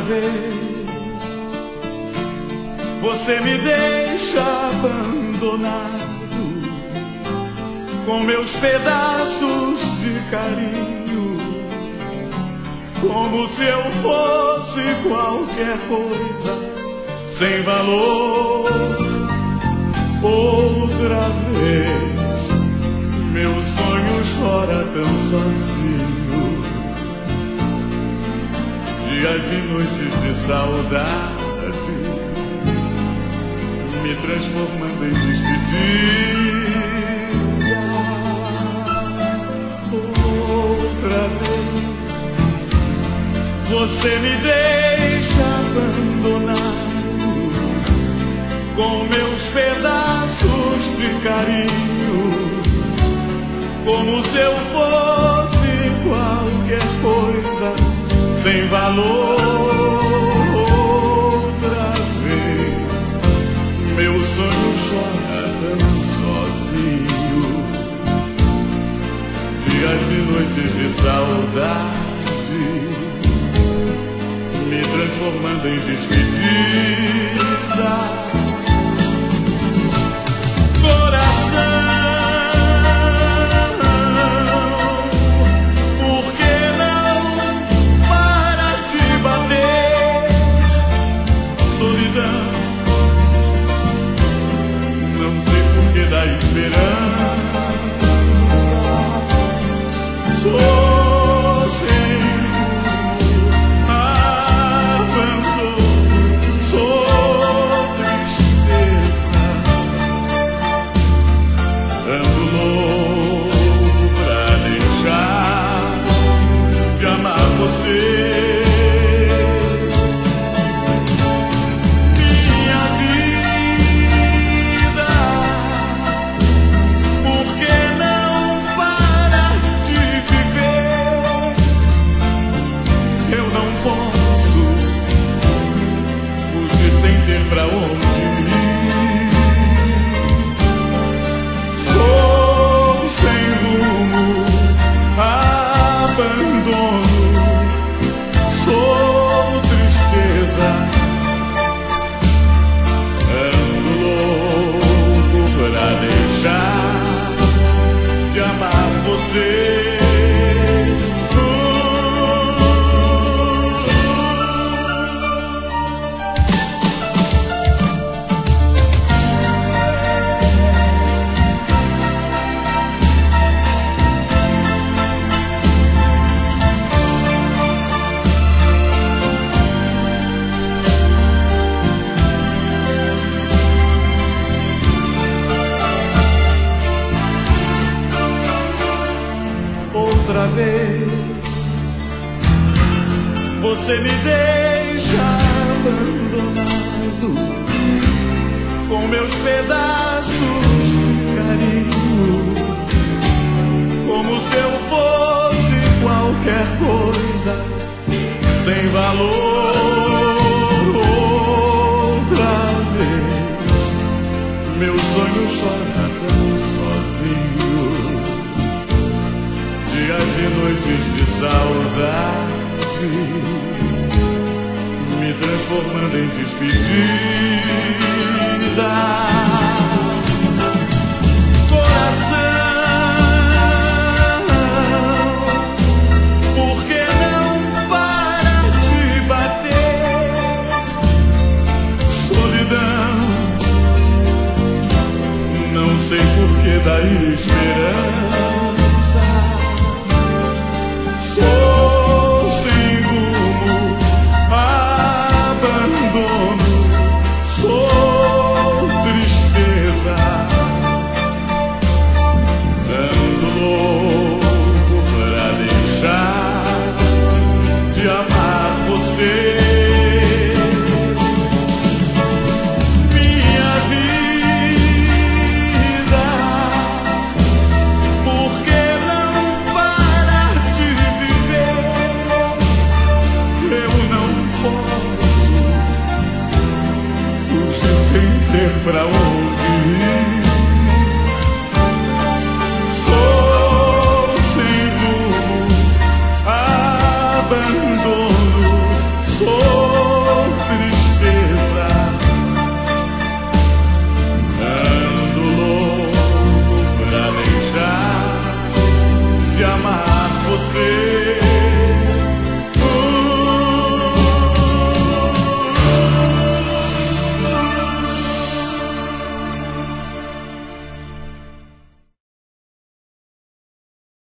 vez você me deixa abandonado, com meus pedaços de carinho, como se eu fosse qualquer coisa sem valor. Outra vez meu sonho chora tão sozinho, dias e noites de saudade me transformando em despedida. Outra vez você me deixa abandonado, com meus pedaços de carinho, como se eu fosse qualquer coisa sem valor. Outra vez meu sonho chora tão sozinho, dias e noites de saudade me transformando em despedida. Sou sem abandono, sou tristeza, ando louco pra deixar de amar você. Pra onde ir? Sou sem rumo, abandono, sou tristeza, ando louco pra deixar de amar você. Outra vez você me deixa abandonado, com meus pedaços de carinho, como se eu fosse qualquer coisa sem valor. Outra vez meu sonho chora tão sozinho, dias e noites de saudade me transformando em despedida. Coração, por que não para de bater? Solidão, não sei por que da esperança. Sou sem rumo, abandono, sou tristeza, ando louco pra deixar de amar você. Minha vida, por que não parar de viver? Eu não posso fugir sem ter pra onde ir.